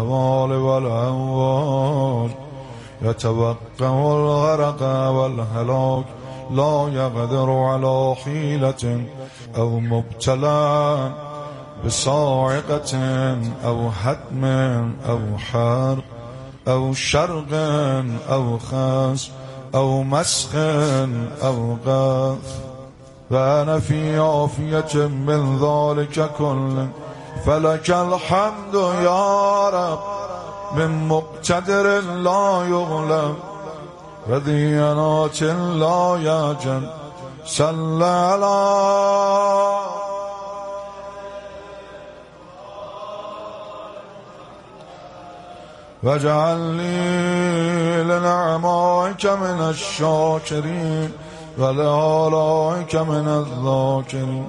الأهوال والأموال يتوقع الغرق والهلاك لا يقدر على حيلة أو مبتلى بصاعقة أو هدم أو حرق أو شرق أو خس أو مسخ أو غث وأنا في عافية من ذلك كله فلك الحمد يا رب من مقتدر لا يغلب وديانات لا يجل صلى على واجعل لي لنعمائك من الشاكرين ولآلائك من الذاكرين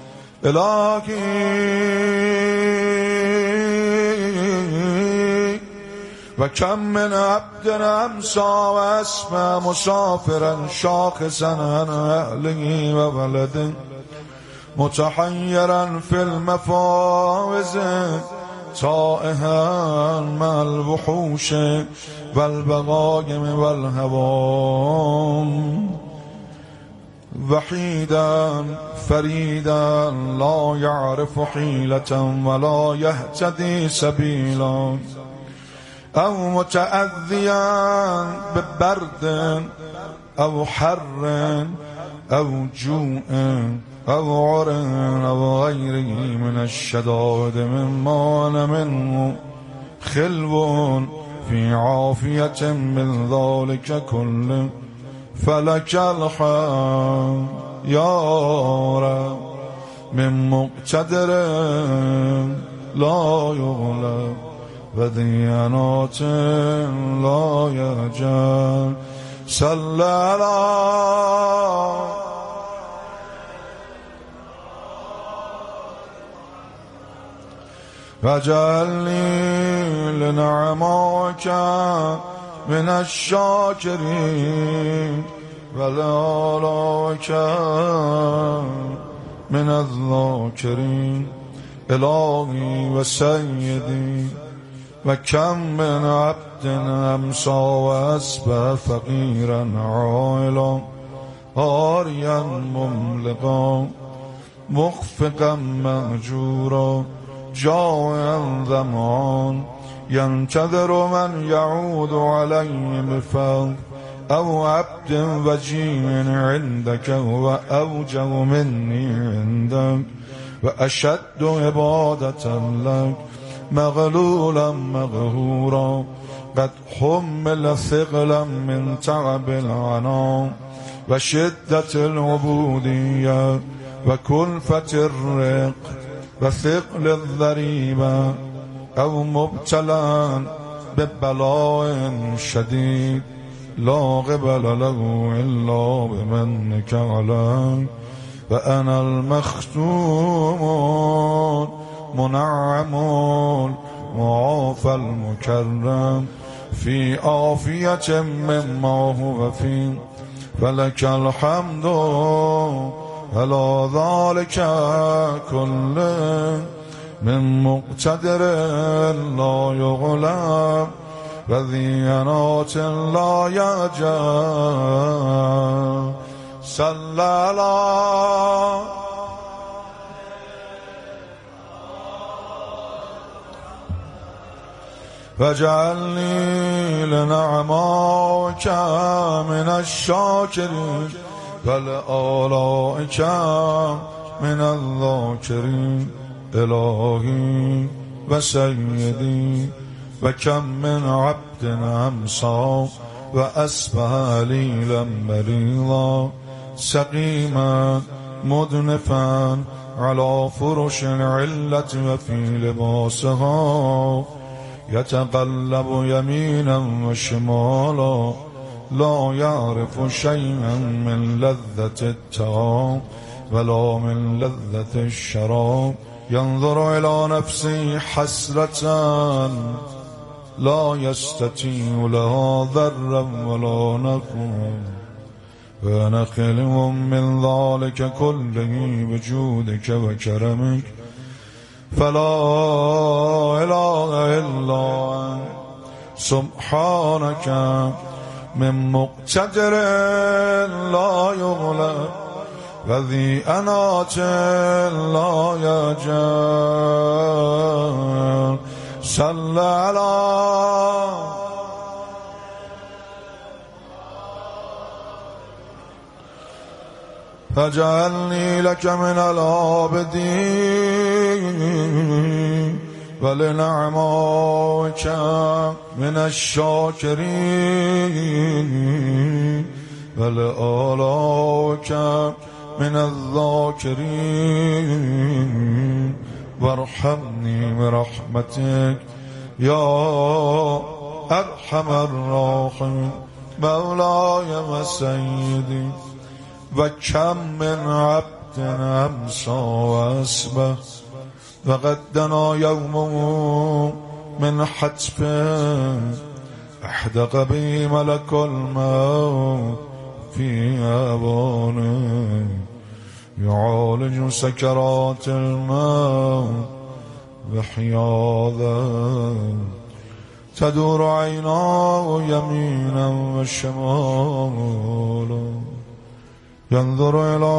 إلهي وكم من عبد أمسى وأسمى مسافرا شاخصا عن أهله وولده متحيرا في المفاوز تائها مع الوحوش والبغايم والهوام وحيدا فريدا لا يعرف حيلة ولا يهتدي سبيلا أو متأذيا ببرد أو حر أو جوع أو عر أو غيره من الشدائد مما أنا منه خلو في عافية من ذلك كله فلك الحمد يا رب من مقتدر لا يغلب وديانات لا يجل صلى على واجعلني لنعمائك من الشاكرين ولآلائك من الذاكرين إلهي وسيدي وكم من عبد أمسى وأصبح فقيرا عائلا عاريا مملقا مخفقا مهجورا جائعا ظمآن ينتظر من يعود عليه بفضل أو عبد وجيه عندك وأوجه مني عندك وأشد عبادة لك مغلولا مغهورا قد حمل ثقلا من تعب العناء وشدة العبودية وكلفة الرق وثقل الضريبة أو مبتلى ببلاء شديد لا قبل له إلا بمنك علي وأنا المختوم منعم معافى المكرم في عافية مما هو فيه فلك الحمد على ذلك كله من مقتدر لا يغلب وذيانات لا يجل صلى على واجعلني لنعمائك من الشاكرين ولآلائك من الذاكرين إلهي وسيدي وكم من عبد أمسى وأصبح ليلا مريضا سقيما مدنفا على فرش العلة وفي لباسها يتقلب يمينا وشمالا لا يعرف شيئا من لذة الطعام ولا من لذة الشراب ينظر إلى نفسه حسرة لا يستطيع لها ذرا ولا نفع ونخلهم من ذلك كله بجودك وكرمك فلا إله إلا أنت سبحانك من مقتدر لا يغلب وذي أنات لا يجل صلى على فجعلني لك من العابدين ولنعمائك من الشاكرين ولآلائك من الذاكرين وارحمني برحمتك يا أرحم الراحمين مولاي وسيدي وكم من عبد أمسى وأصبح وقد دنا يوم من حتف احدق بي ملك الموت في أبانه يعالج سكرات الموت بحياذا تدور عيناه يمينا وشمالا ينظر إلى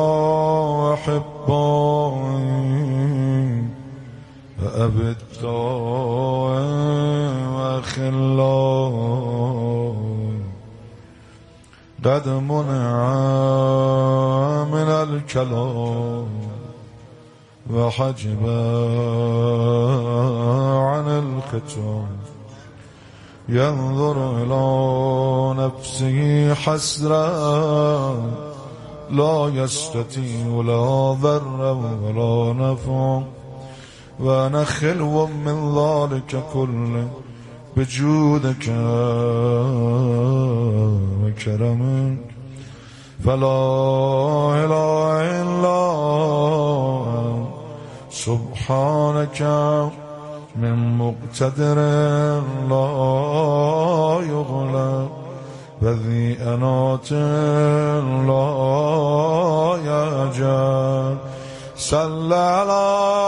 أحبائي فأبداء وخلاء قد منع من الكلام وحجب عن الختام ينظر إلى نفسه حسرا لا يستطيع لا ضر ولا نفع وأنا خلو من ذلك كله بجودك وكرمك فلا إله إلا أنت سبحانك من مقتدر لا يغلب وذي أنات لا يجل صلى على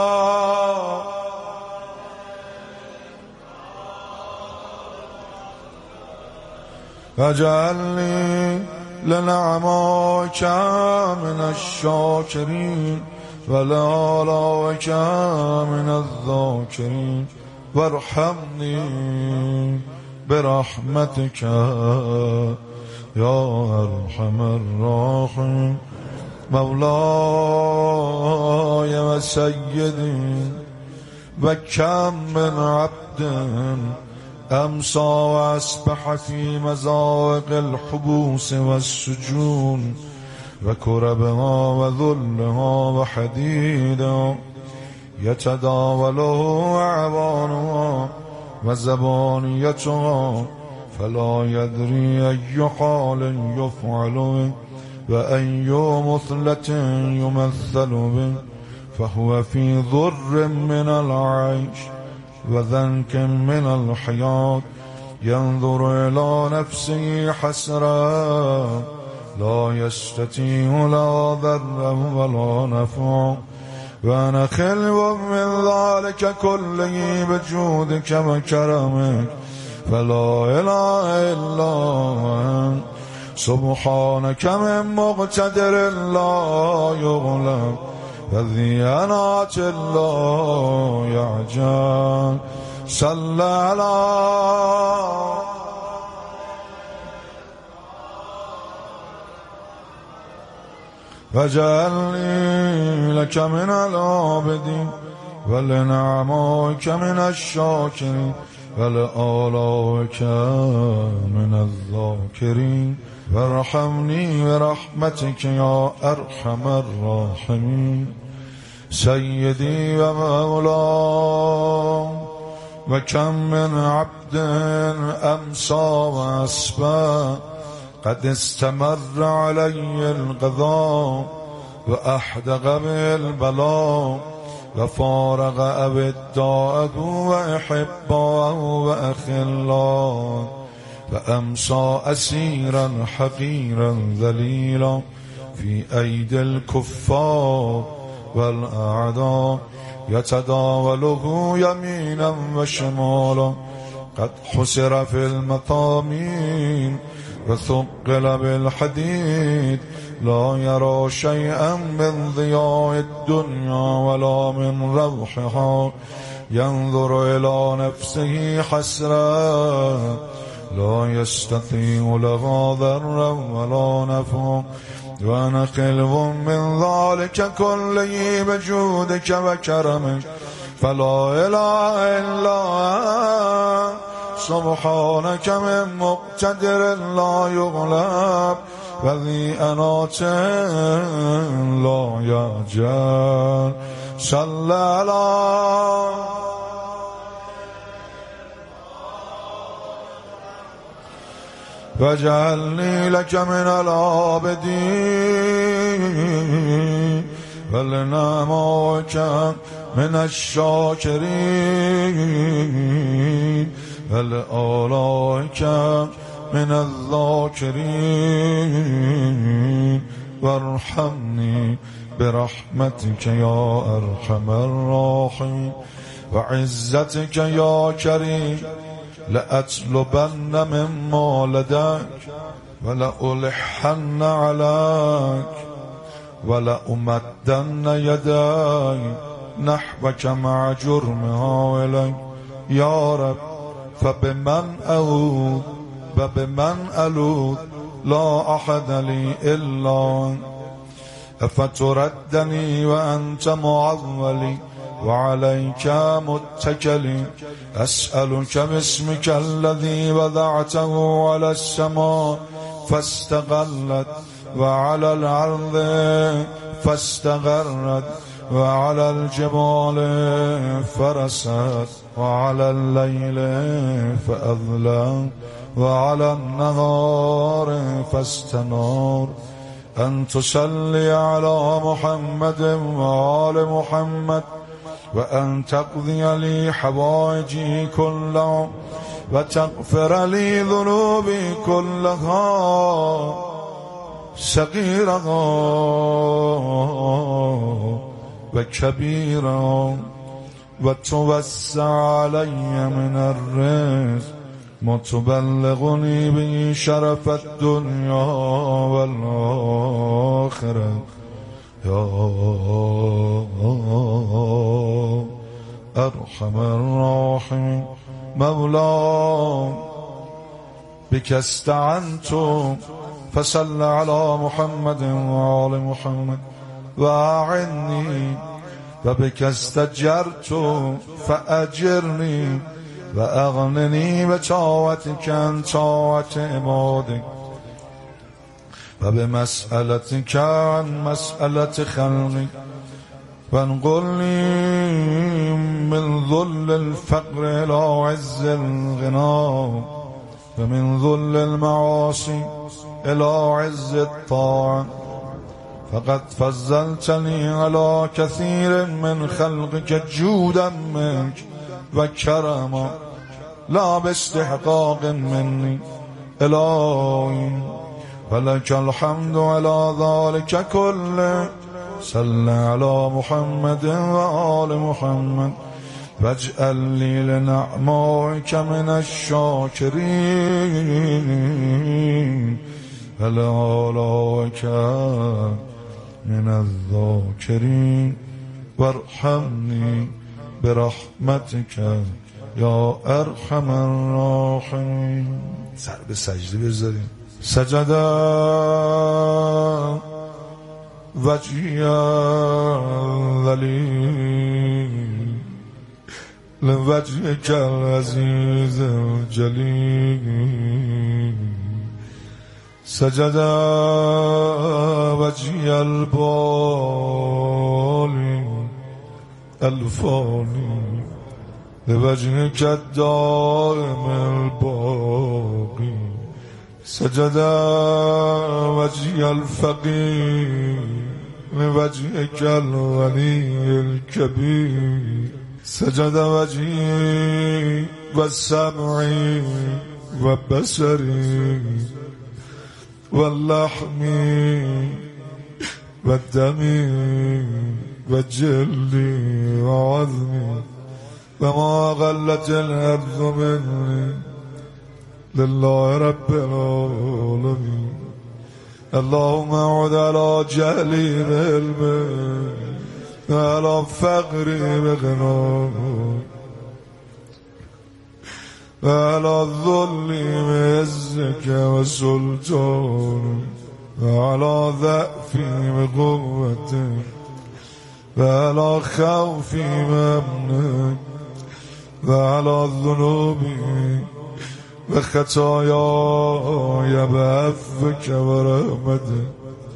فاجعلني لنعمائك من الشاكرين ولآلائك من الذاكرين وارحمني برحمتك يا أرحم الراحمين مولاي وسيدي وكم من عبد أمسى وأصبح في مزارق الحبوس والسجون وكربها وذلها وحديدا يتداوله أعوانها وزبانيتها فلا يدري أي حال يفعل به وأي مثلة يمثل به فهو في ضر من العيش وذنك من الحياة ينظر إلى نفسه حسرا لا يستطيع لا ضر ولا نفع وأنا خلو من ذلك كله بجودك وكرمك فلا إله إلا أنت سبحانك من مقتدر لا يغلب وذي أنات لا يعجل صلى على فاجعلني لك من العابدين ولنعمائك من الشاكرين ولآلائك من الذاكرين وارحمني برحمتك يا أرحم الراحمين سيدي ومولاي وكم من عبد أمسى وأصبح قد استمر علي القضاء وأحدق به البلاء وفارق أبداءه وأحباه وأخلاه فأمسى أسيرا حقيرا ذليلا في أيدي الكفار والأعداء يتداوله يمينا وشمالا قد حسر في المطامين وثقل بالحديد لا يرى شيئا من ضياء الدنيا ولا من روحها ينظر إلى نفسه حسرا لا يستطيع لها ضرا ولا نفعا وأنا خلو من ذلك كله بجودك وكرمك فلا إله إلا أنت سبحانك من مقتدر لا يغلب وذي أنات لا يجل صلى على واجعلني لك من العابدين ولنعمك من الشاكرين ولآلائك من الذاكرين وارحمني برحمتك يا أرحم الراحمين وعزتك يا كريم لأطلبن مما لديك ولألحن عليك ولأمدن يديك نحوك مع جرمها إليك يا رب فبمن أعوذ وبمن ألوذ لا أحد لي إلا أنت أفتردني وأنت معولي وعليك متكلي أسألك باسمك الذي وضعته على السماء فاستقلت وعلى الأرض فاستقرت وعلى الجبال فرست وعلى الليل فأظلم وعلى النهار فاستنار أن تصلي على محمد وآل محمد وأن تقضي لي حوائجي كلها وتغفر لي ذنوبي كلها صغيرها وكبيرها وتوسع علي من الرزق متبلغني به شرف الدنيا والآخرة يا أرحم الراحمين مولاي بك استعنت فصل على محمد وآل محمد وأعني وبك استجرت فأجرني وأغنني بطاعتك عن طاعة عبادك وبمسألتك عن مسألة خلقك وانقلني من ذل الفقر إلى عز الغنى ومن ذل المعاصي إلى عز الطاعة فقد فضلتني على كثير من خلقك جودا منك وكرما لا باستحقاق مني إلهي ولك الحمد على ذلك كله صل على محمد وآل محمد واجعل لي لنعمائك من الشاكرين ولآلائك من الذاكرين وارحمني برحمتك یا ارحم الراحمین. سر به سجده بذاریم. سجده وجهی الذلیل لوجهک العزیز الجلیل. سجده وجهی البالی الفانی لوجهك الدائم الباقي. سجد وجهي الفقير لوجهك الغني الكبير. سجد وجهي والسمعي وبصري واللحم و دمی و جلدی و عظمی و ما قلت الارض منی لله رب العالمين. اللهم اعد على جهلي بعلمك وعلى فقري بغناك وعلى ذلي بعزك وسلطانك وعلى ضعفي بقوتك وعلى خوفي بأمنك وعلى ذنوبي وخطاياي بعفوك ورحمتك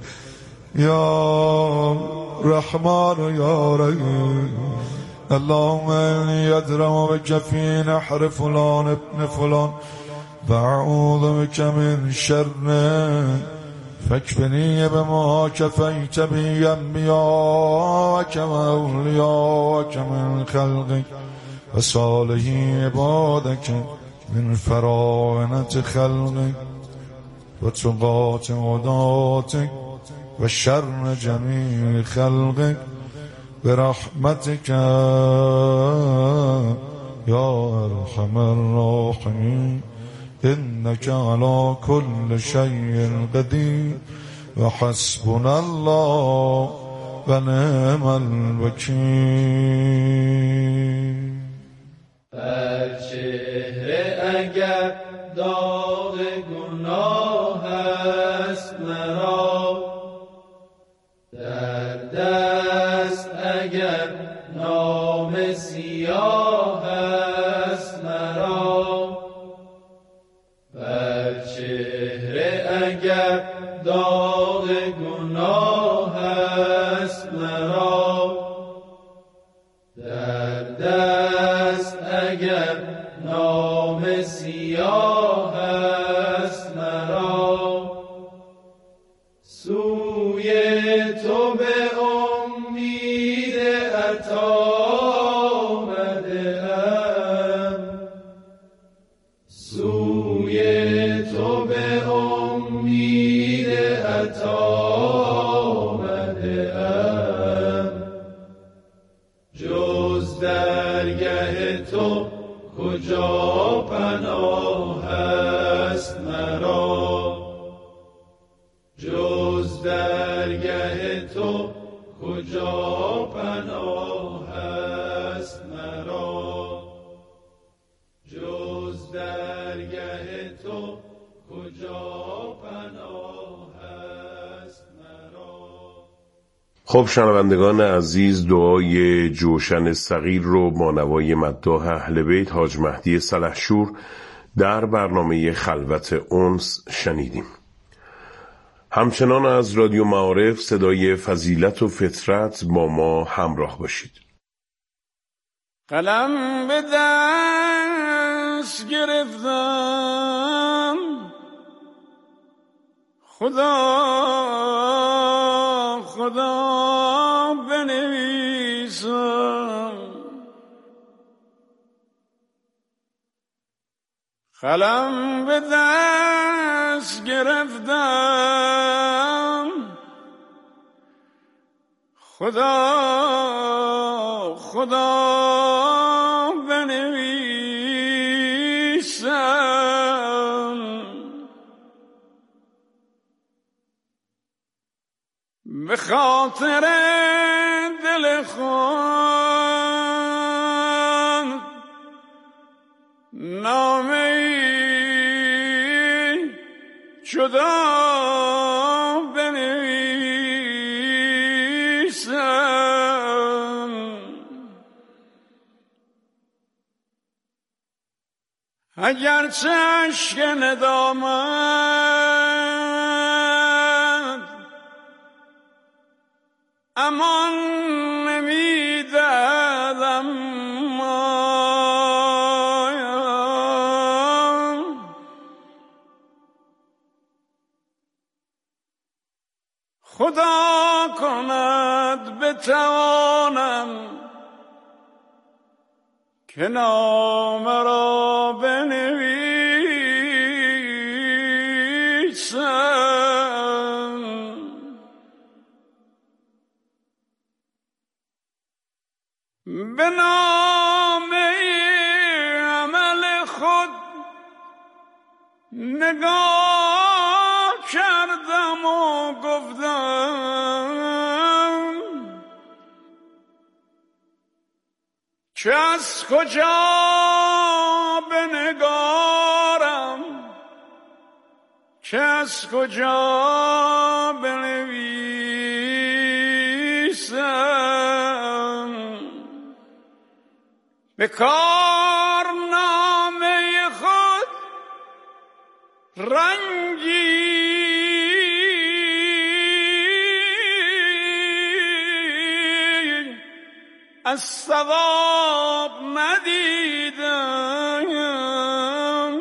يا رحمن يا رحيم. اللهم إني أدرم بك في نحر فلان ابن فلان فأعوذ بك من شره فاكفني بما كفيت بي أنبياءك وأولياءك من خلقك وصالح عبادك من فراعنة خلقك وتقاة عداتك وشر جميع خلقك برحمتك يا أرحم الراحمين. إنك على كل شيء قدير وحسبنا الله ونعم الوكيل. چهره اگر داغ گناه است مرا، در دست اگر نام سیاه است مرا، بر چهره اگر داغ گناه است مرا، در دست اگر نام سیاه است مرا، سوی تو به امید عطا آمده‌ام، سوی تو به امید عطا آمده‌ام، جز درگه تو کجا پناه است مرا، جز درگه تو کجا پناه است مرا، جز درگه تو کجا پناه است مرا. خب شنوندگان عزیز، دعای جوشن صغیر رو با نوای مداح اهل بیت حاج مهدی سلحشور در برنامه خلوت انس شنیدیم. همچنان از رادیو معارف صدای فضیلت و فطرت با ما همراه باشید. قلم به دست گرفتم، خدا خدا بنویسم، قلم به دست گرفتم، خدا خدا بنویسم، به خاطر دل خود نامه‌ای جدا بنویسم، اگرچه اشک ندامت امان نمیدادم، خدا کند بتوانم که نام را بنویسم، نگاه کردم و گفتم که از کجا بنگارم، که از کجا بنویسم، به کارنامه خود رنگی از ثواب ندیدم،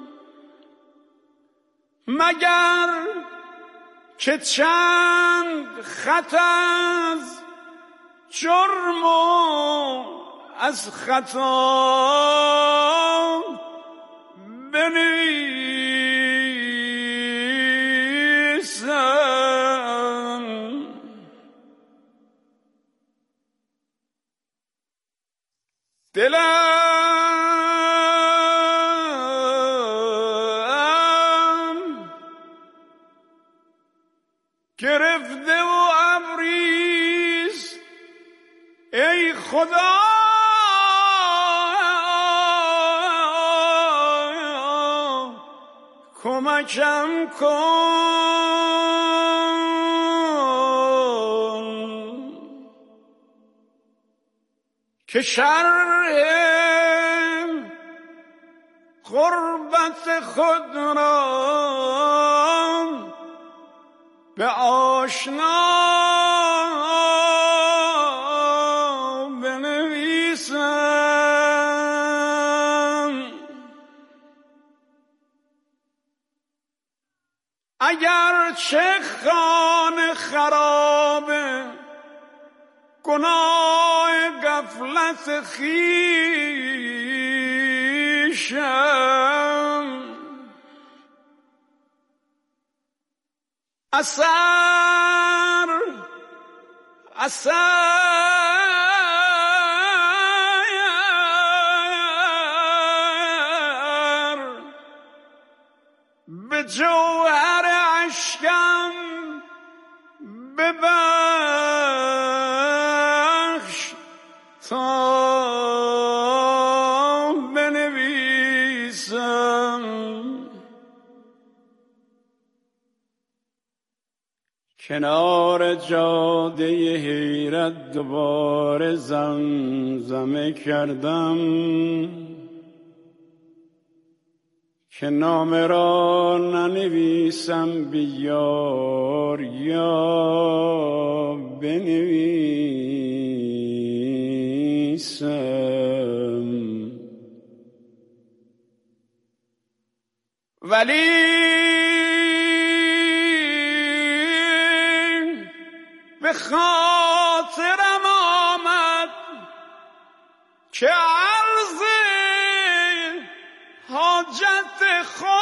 مگر که چند خط از جرم و از خطا بنویسم. دلم گرفته و ابریست ای خدا، کمکم کن که شرح غربت خود را به آشنا بنویسم. اگر چه خانه خرابه، گناه غفلت خویشم، اثر به جوهر اشکم ببخش تا بنویسم. کنار جاده حیرت دوباره زمزمه کردم که نامه را ننویسم بیار یا بنویسم، ولی به خاطرم آمد که عرض حاجت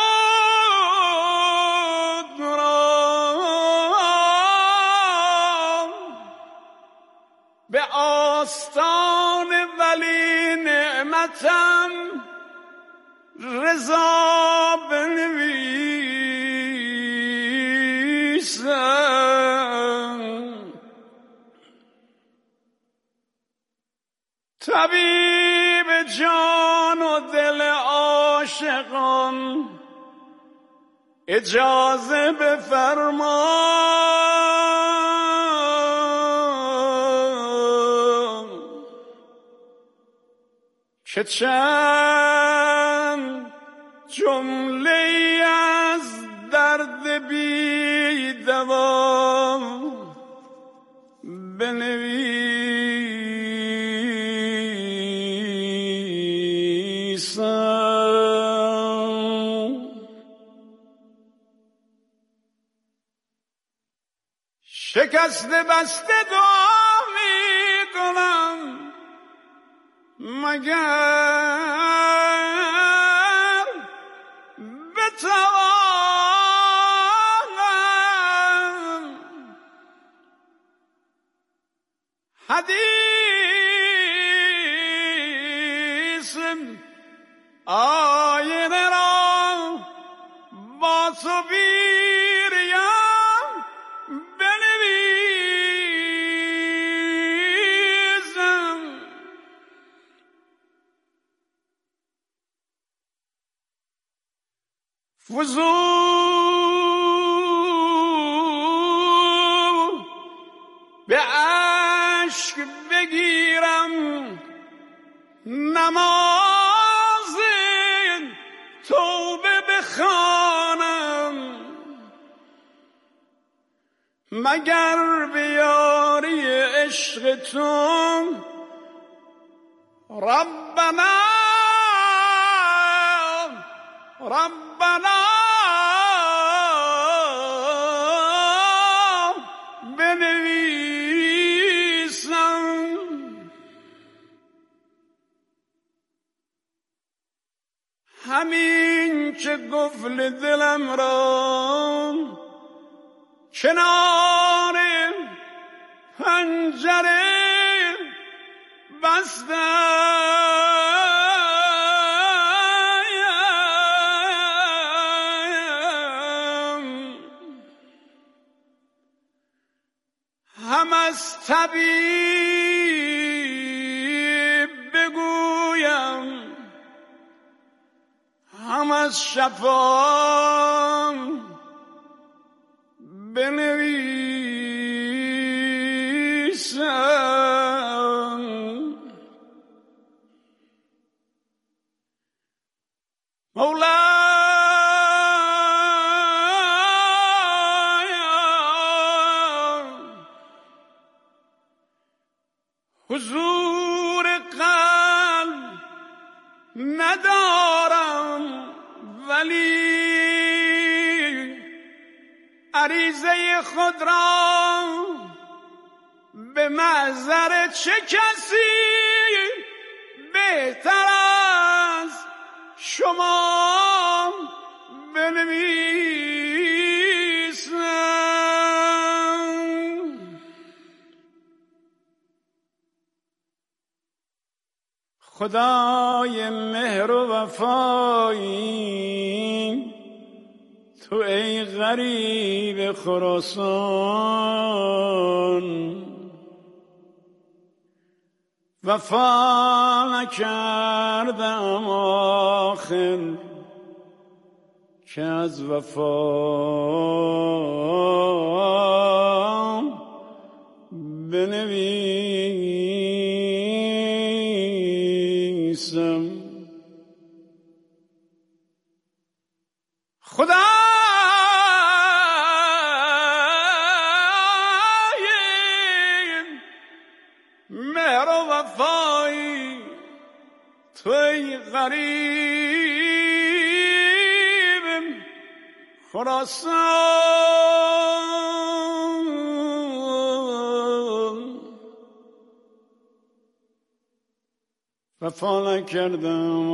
خود را به آستان ولی نعمتم رضا بنویسم. طبیب جان و دل عاشقان اجازه بفرما که چند جمله از درد بی دوا بنویسم. شکسته بسته دعا می کنم مگر بتوانم حدیث آینه را با تو بیریم بنویسم فضول به عشق بگیرم نماز توبه بخوانم مگر به یاری عشق تو ربنا ربنا بنویسم. همین که قفل دلم را کنار پنجره بستم هم از طبیب بگویم هم از شفا بنویسم. مولا حضور قلب ندارم ولی عریضه خود را به محضر چه کسی بهتر از شما بنویسم. خدای مهر و وفایی تو ای غریب خراسان وفا نکردم آخر که از وفا بنویسم. خدا مهر و وفایی توی غریب خراسان وفا نکردم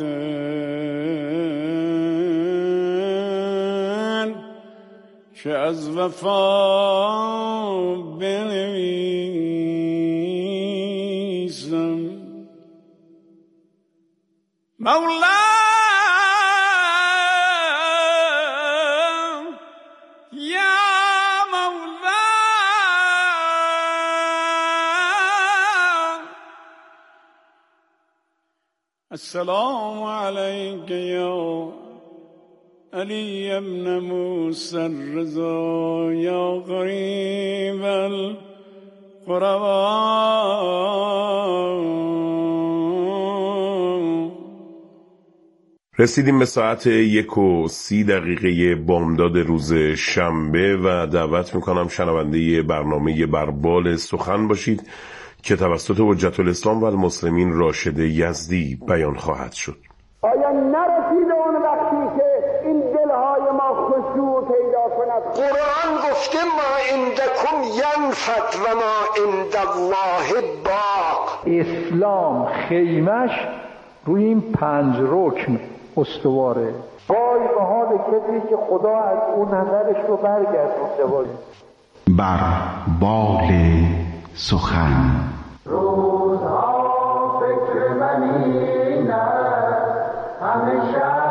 آخر که از وفا بنویسم. مولا یا مولا السلام علیک یا علی ابن موسی الرضا یا غریب القربا. رسیدیم به ساعت 1:30 بامداد روز شنبه و دعوت میکنم شنونده برنامه بربال سخن باشید که توسط حجت الاسلام و المسلمین راشد یزدی بیان خواهد شد. آیا نرسیده اون وقتی که این دلهای ما خشوع پیدا کند؟ قرآن گفته ما عندکم ینفد و ما عند الله باق. اسلام خیمش روی این 5 رکن استواره. وای به حال کسی که خدا از اون نظرش رو برگردونده. وای بر بال سخن. روزها فکر من این است همیشه